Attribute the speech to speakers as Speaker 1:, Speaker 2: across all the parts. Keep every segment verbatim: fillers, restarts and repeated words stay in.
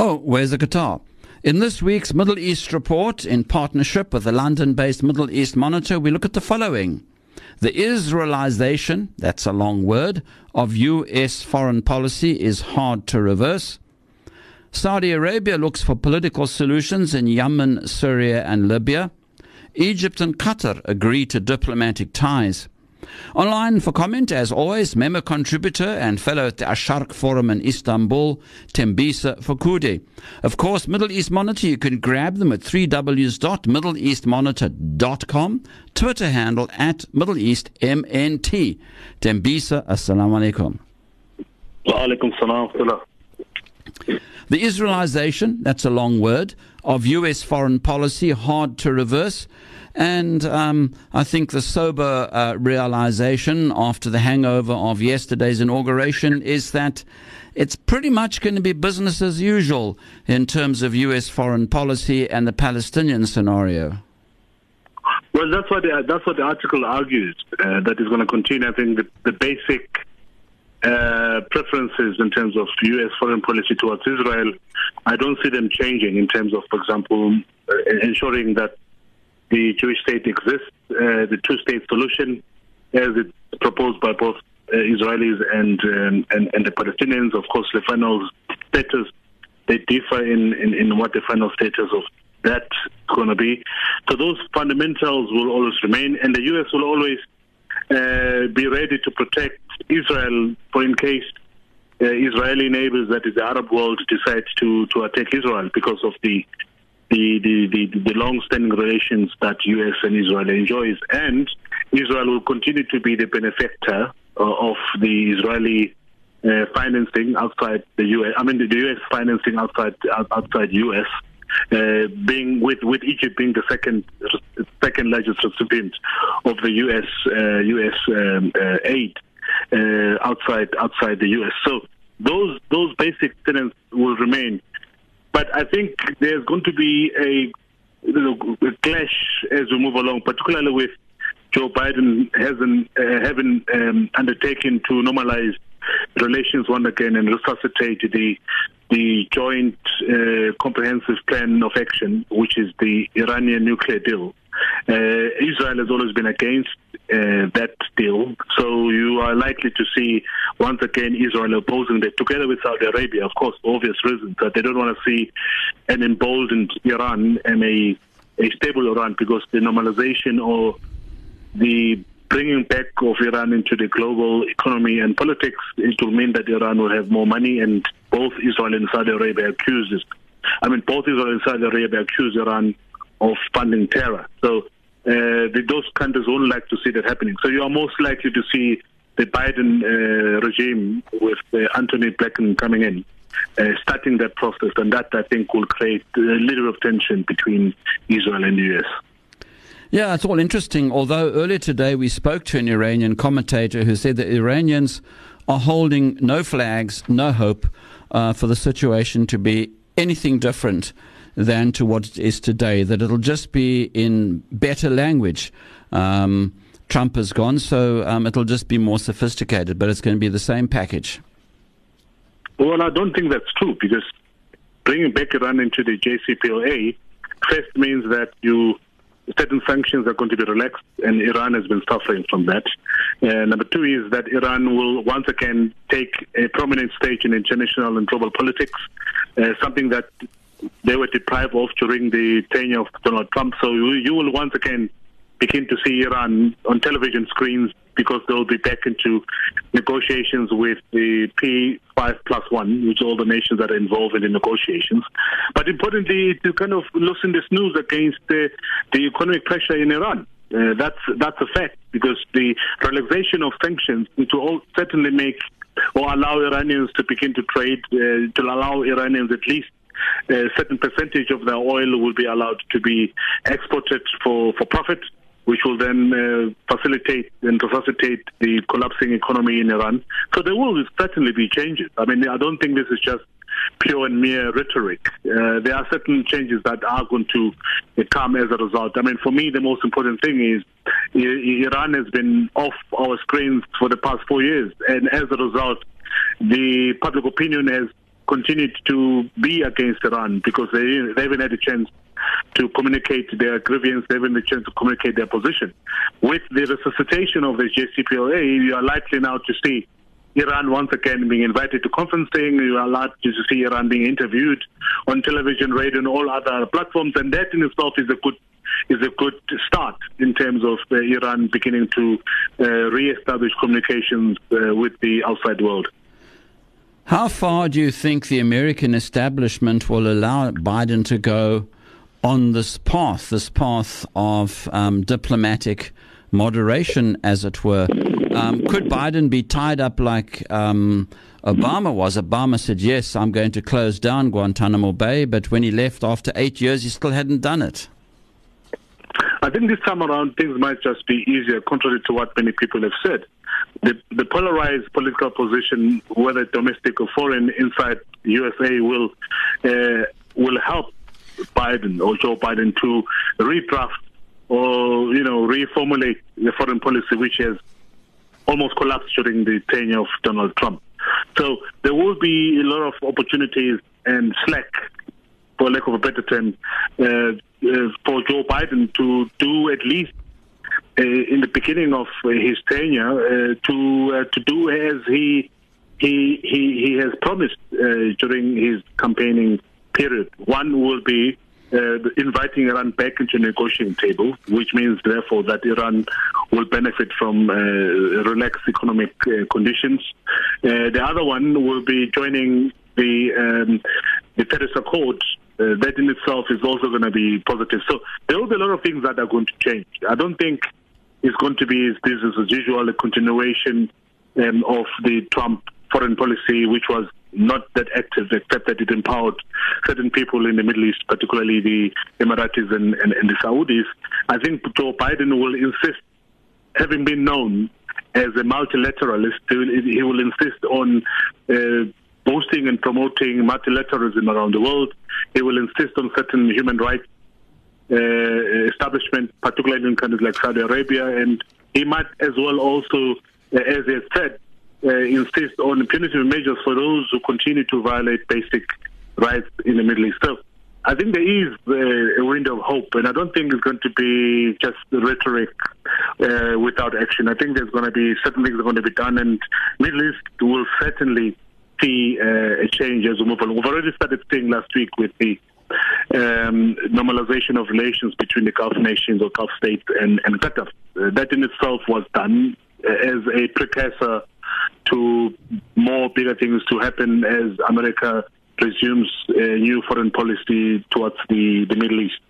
Speaker 1: Oh, where's the guitar? In this week's Middle East report, in partnership with the London-based Middle East Monitor, we look at the following. The Israelization, that's a long word, of U S foreign policy is hard to reverse. Saudi Arabia looks for political solutions in Yemen, Syria and Libya. Egypt and Qatar agree to diplomatic ties. Online for comment, as always, member contributor and fellow at the Asharq Forum in Istanbul, Tembisa Fakudi. Of course, Middle East Monitor, you can grab them at three w dot middle east monitor dot com, Twitter handle at Middle East M N T. Tembisa, assalamu alaikum.
Speaker 2: Wa alaikum salam.
Speaker 1: The Israelization, that's a long word, of U S foreign policy, hard to reverse. And um, I think the sober uh, realization after the hangover of yesterday's inauguration is that it's pretty much going to be business as usual in terms of U S foreign policy and the Palestinian scenario.
Speaker 2: Well, that's what the, that's what the article argues, uh, that is going to continue. I think the, the basic uh, preferences in terms of U S foreign policy towards Israel, I don't see them changing in terms of, for example, uh, ensuring that the Jewish state exists, uh, the two-state solution, as it's proposed by both uh, Israelis and, um, and and the Palestinians. Of course, the final status, they differ in, in, in what the final status of that is going to be. So those fundamentals will always remain, and the U S will always uh, be ready to protect Israel for in case uh, Israeli neighbors, that is the Arab world, decide to, to attack Israel because of the The, the, the, the long-standing relations that U S and Israel enjoys. And Israel will continue to be the benefactor uh, of the Israeli uh, financing outside the U S. I mean, the, the U S financing outside outside U S, uh, being with, with Egypt being the second second largest recipient of the U S uh, U S um, uh, aid uh, outside outside the U S. So those those basic tenets will remain. But I think there's going to be a, you know, a clash as we move along, particularly with Joe Biden hasn't uh, having um, undertaken to normalize relations once again and resuscitate the the joint uh, comprehensive plan of action, which is the Iranian nuclear deal. Uh, Israel has always been against uh, that deal, so you are likely to see once again Israel opposing that, together with Saudi Arabia, of course, for obvious reasons, that they don't want to see an emboldened Iran and a, a stable Iran, because the normalization or the bringing back of Iran into the global economy and politics, it will mean that Iran will have more money, and both Israel and Saudi Arabia accuses, I mean, both Israel and Saudi Arabia accuse Iran of funding terror. So uh, the, those countries won't like to see that happening. So you are most likely to see the Biden uh, regime with uh, Anthony Blinken coming in, uh, starting that process, and that, I think, will create a little bit of tension between Israel and the U S.
Speaker 1: Yeah, it's all interesting, although earlier today we spoke to an Iranian commentator who said that Iranians are holding no flags, no hope uh, for the situation to be anything different than to what it is today, that it'll just be in better language. Um, Trump is gone, so um, it'll just be more sophisticated, but it's going to be the same package.
Speaker 2: Well, I don't think that's true, because bringing back Iran into the J C P O A first means that you certain sanctions are going to be relaxed, and Iran has been suffering from that. Uh, number two is that Iran will once again take a prominent stage in international and global politics, uh, something that they were deprived of during the tenure of Donald Trump. So you, you will once again begin to see Iran on television screens, because they'll be back into negotiations with the P five plus one, which are all the nations that are involved in the negotiations. But importantly, to kind of loosen the snooze against the, the economic pressure in Iran. Uh, that's that's a fact, because the relaxation of sanctions to all certainly make or allow Iranians to begin to trade, uh, to allow Iranians at least a certain percentage of their oil will be allowed to be exported for, for profit, which will then uh, facilitate and resuscitate the collapsing economy in Iran. So there will certainly be changes. I mean, I don't think this is just pure and mere rhetoric. Uh, there are certain changes that are going to uh, come as a result. I mean, for me, the most important thing is I- Iran has been off our screens for the past four years, and as a result, the public opinion has continued to be against Iran because they, they haven't had a chance to communicate their grievance, they haven't had a chance to communicate their position. With the resuscitation of the J C P O A, you are likely now to see Iran once again being invited to conferencing. You are likely to see Iran being interviewed on television, radio, and all other platforms, and that in itself is a good is a good start in terms of uh, Iran beginning to uh, re-establish communications uh, with the outside world.
Speaker 1: How far do you think the American establishment will allow Biden to go on this path, this path of um, diplomatic moderation, as it were? Um, could Biden be tied up like um, Obama was? Obama said, yes, I'm going to close down Guantanamo Bay, but when he left after eight years, he still hadn't done it.
Speaker 2: I think this time around things might just be easier, contrary to what many people have said. The, the polarized political position, whether domestic or foreign, inside U S A will uh, will help Biden or Joe Biden to redraft or, you know, reformulate the foreign policy, which has almost collapsed during the tenure of Donald Trump. So there will be a lot of opportunities and slack, for lack of a better term, uh, uh, for Joe Biden to do at least uh, in the beginning of uh, his tenure uh, to uh, to do as he he he, he has promised uh, during his campaigning period. One will be uh, inviting Iran back into the negotiating table, which means therefore that Iran will benefit from uh, relaxed economic uh, conditions. Uh, the other one will be joining the um, the Paris Accord. Uh, that in itself is also going to be positive. So there will be a lot of things that are going to change. I don't think it's going to be business as usual, a continuation um, of the Trump foreign policy, which was not that active, except that it empowered certain people in the Middle East, particularly the Emiratis and, and, and the Saudis. I think Joe Biden will insist, having been known as a multilateralist, he will insist on uh, boosting and promoting multilateralism around the world. He will insist on certain human rights uh, establishment, particularly in countries like Saudi Arabia, and he might as well also, uh, as he has said, uh, insist on punitive measures for those who continue to violate basic rights in the Middle East. So I think there is uh, a window of hope, and I don't think it's going to be just rhetoric uh, without action. I think there's going to be certain things that are going to be done, and Middle East will certainly see uh, a change as we move on. We've already started seeing last week with the um, normalization of relations between the Gulf nations or Gulf states and, and Qatar. Uh, that in itself was done uh, as a precursor to more bigger things to happen as America resumes a new foreign policy towards the, the Middle East.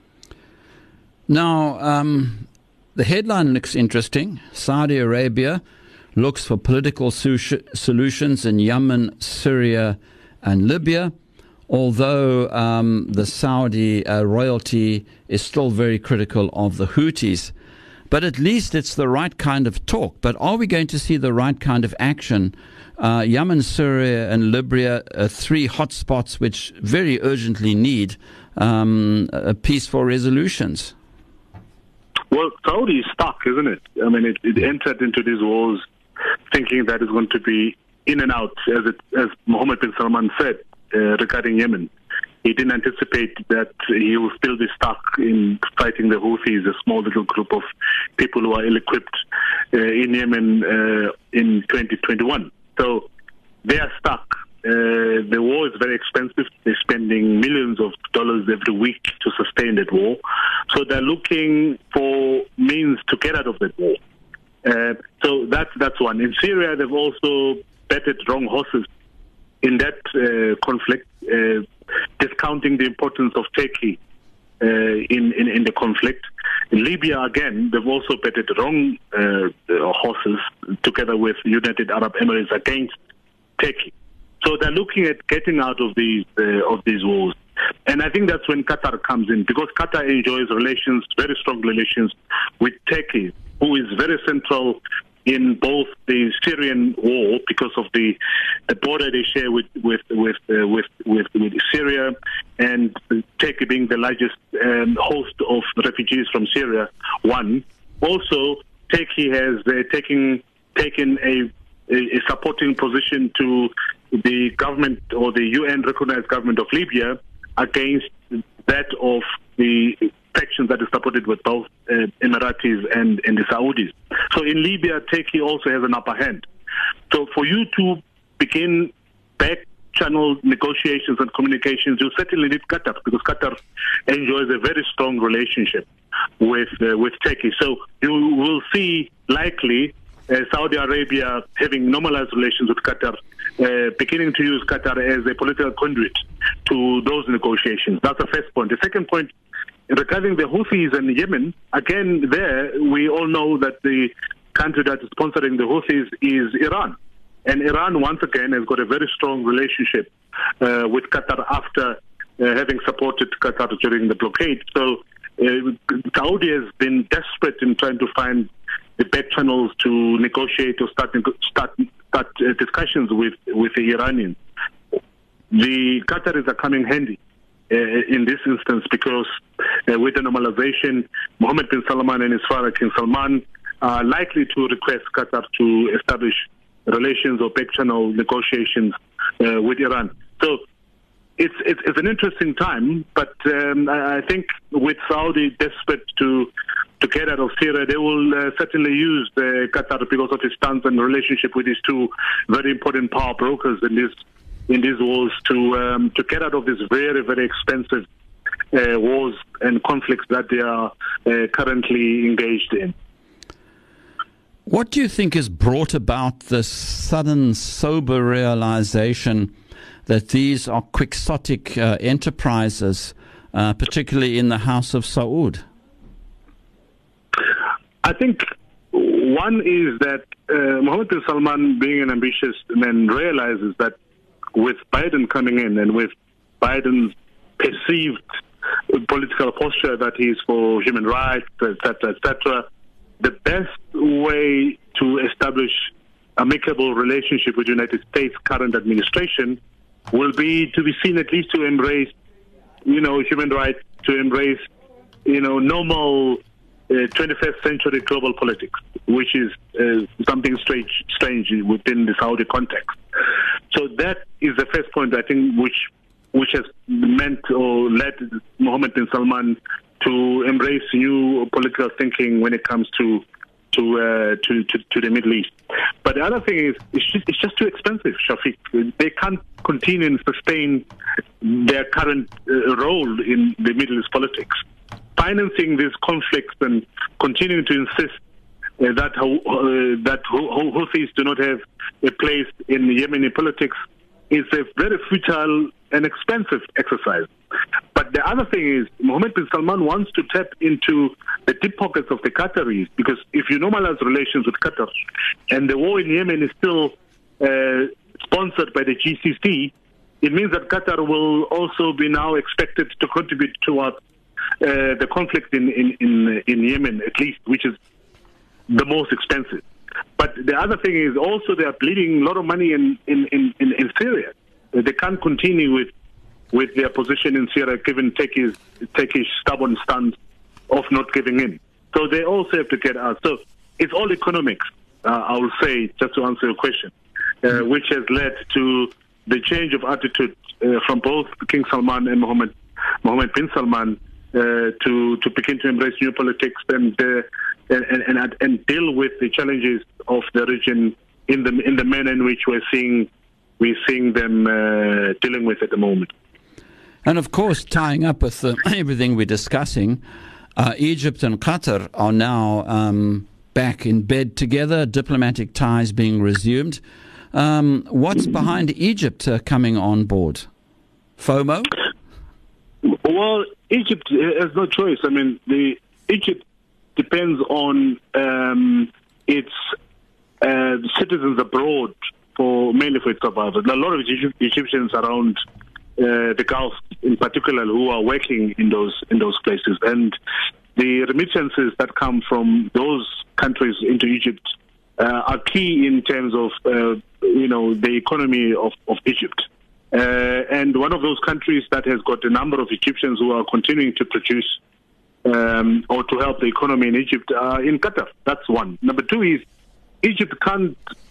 Speaker 1: Now, um, the headline looks interesting. Saudi Arabia looks for political su- solutions in Yemen, Syria, and Libya, although um, the Saudi uh, royalty is still very critical of the Houthis. But at least it's the right kind of talk. But are we going to see the right kind of action? Uh, Yemen, Syria, and Libya are three hotspots which very urgently need um, a peaceful resolutions.
Speaker 2: Well, Saudi is stuck, isn't it? I mean, it, it entered into these wars thinking that it's going to be in and out, as it, as Mohammed bin Salman said uh, regarding Yemen. He didn't anticipate that he will still be stuck in fighting the Houthis, a small little group of people who are ill-equipped uh, in Yemen uh, in twenty twenty-one. So they are stuck. Uh, the war is very expensive. They're spending millions of dollars every week to sustain that war. So they're looking for means to get out of that war. Uh, so that's that's one. In Syria, they've also betted wrong horses in that uh, conflict, uh, discounting the importance of Turkey uh, in, in, in the conflict. In Libya, again, they've also betted wrong uh, horses together with United Arab Emirates against Turkey. So they're looking at getting out of these uh, of these wars. And I think that's when Qatar comes in, because Qatar enjoys relations, very strong relations with Turkey, who is very central in both the Syrian war because of the, the border they share with with with, uh, with with with Syria, and Turkey being the largest um, host of refugees from Syria. One, also Turkey has uh, taken taken a, a supporting position to the government or the U N-recognized government of Libya against that of the factions that is supported with both uh, Emiratis and, and the Saudis. So in Libya, Turkey also has an upper hand. So for you to begin back-channel negotiations and communications, you certainly need Qatar, because Qatar enjoys a very strong relationship with uh, with Turkey. So you will see likely uh, Saudi Arabia having normalized relations with Qatar, uh, beginning to use Qatar as a political conduit to those negotiations. That's the first point. The second point, regarding the Houthis in Yemen, again, there we all know that the country that is sponsoring the Houthis is Iran. And Iran, once again, has got a very strong relationship uh, with Qatar after uh, having supported Qatar during the blockade. So uh, Saudi has been desperate in trying to find the back channels to negotiate or start start, start uh, discussions with, with the Iranians. The Qataris are coming handy uh, in this instance because uh, with the normalization, Mohammed bin Salman and his father, King Salman, are likely to request Qatar to establish relations or back-channel negotiations uh, with Iran. So it's, it's it's an interesting time, but um, I think with Saudi desperate to to get out of Syria, they will uh, certainly use the Qatar because of its stance and relationship with these two very important power brokers in this in these wars to um, to get out of this very very expensive uh, wars and conflicts that they are uh, currently engaged in.
Speaker 1: What do you think has brought about this sudden, sober realization that these are quixotic uh, enterprises, uh, particularly in the House of Saud?
Speaker 2: I think one is that uh, Mohammed bin Salman, being an ambitious man, realizes that with Biden coming in and with Biden's perceived political posture that he's for human rights, et cetera, et cetera, the best way to establish amicable relationship with the United States' current administration will be to be seen at least to embrace, you know, human rights, to embrace, you know, normal uh, twenty-first century global politics, which is uh, something strange, strange within the Saudi context. So that is the first point, I think, which which has meant or led Mohammed bin Salman to embrace new political thinking when it comes to to, uh, to to to the Middle East. But the other thing is, it's just, it's just too expensive, Shafiq. They can't continue and sustain their current uh, role in the Middle East politics. Financing these conflicts and continuing to insist uh, that uh, that Houthis do not have a place in Yemeni politics is a very futile and expensive exercise. But the other thing is, Mohammed bin Salman wants to tap into the deep pockets of the Qataris, because if you normalize relations with Qatar, and the war in Yemen is still uh, sponsored by the G C C, it means that Qatar will also be now expected to contribute towards uh, the conflict in, in, in, in Yemen, at least, which is the most expensive. But the other thing is also they are bleeding a lot of money in, in, in, in Syria. They can't continue with with their position in Syria, given Turkey's, Turkey's stubborn stance of not giving in. So they also have to get out. So it's all economics, uh, I will say, just to answer your question, uh, which has led to the change of attitude uh, from both King Salman and Mohammed, Mohammed bin Salman uh, to, to begin to embrace new politics and, uh, and, and, and deal with the challenges of the region in the, in the manner in which we're seeing, we're seeing them uh, dealing with at the moment.
Speaker 1: And of course, tying up with uh, everything we're discussing, uh, Egypt and Qatar are now um, back in bed together, diplomatic ties being resumed. Um, what's behind Egypt uh, coming on board? FOMO?
Speaker 2: Well, Egypt has no choice. I mean, the Egypt depends on um, its uh, citizens abroad, for mainly for its survival. A lot of Egyptians around Uh, the Gulf, in particular, who are working in those in those places, and the remittances that come from those countries into Egypt uh, are key in terms of uh, you know the economy of, of Egypt. Uh, and one of those countries that has got a number of Egyptians who are continuing to produce um, or to help the economy in Egypt are in Qatar. That's one. Number two is Egypt can't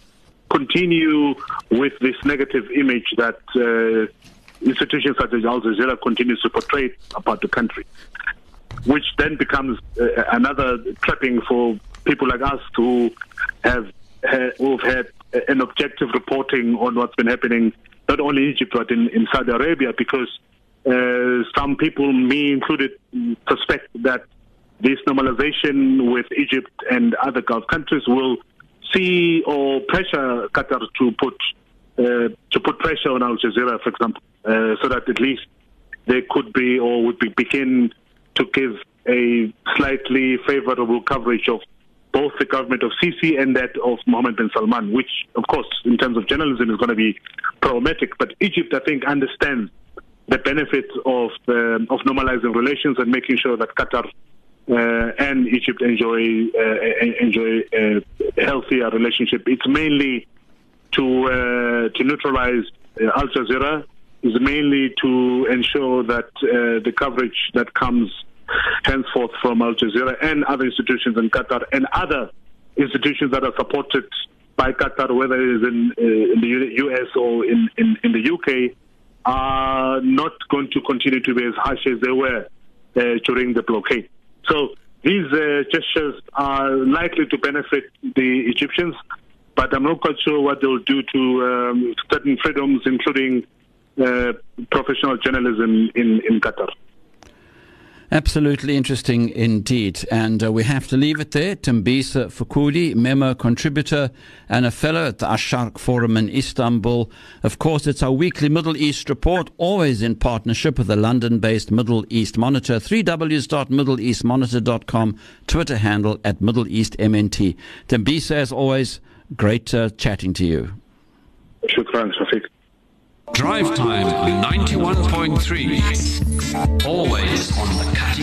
Speaker 2: continue with this negative image that uh, institutions such as Al Jazeera continues to portray about the country, which then becomes uh, another trapping for people like us who have ha- who've had an objective reporting on what's been happening, not only in Egypt but in, in Saudi Arabia, because uh, some people, me included, suspect that this normalization with Egypt and other Gulf countries will see or pressure Qatar to put uh, to put pressure on Al Jazeera, for example, uh, so that at least they could be or would be, begin to give a slightly favorable coverage of both the government of Sisi and that of Mohammed bin Salman, which, of course, in terms of journalism is going to be problematic. But Egypt, I think, understands the benefits of um, of normalizing relations and making sure that Qatar uh, and Egypt enjoy uh, enjoy a healthier relationship. It's mainly to uh, to neutralize uh, Al Jazeera. Is mainly to ensure that uh, the coverage that comes henceforth from Al Jazeera and other institutions in Qatar and other institutions that are supported by Qatar, whether it is in, uh, in the U S or in, in, in the U K, are not going to continue to be as harsh as they were uh, during the blockade. So these uh, gestures are likely to benefit the Egyptians, but I'm not quite sure what they'll do to um, certain freedoms, including uh, professional journalism in, in Qatar.
Speaker 1: Absolutely interesting indeed. And uh, we have to leave it there. Tembisa Fukudi, memo contributor and a fellow at the Asharq Forum in Istanbul. Of course, it's our weekly Middle East report, always in partnership with the London-based Middle East Monitor, three w dot middle east monitor dot com, Twitter handle at Middle East M N T. Tembisa, as always, great uh, chatting to you.
Speaker 2: Shukran, Shafiq.
Speaker 3: Drive Time ninety-one point three. Always on the cutting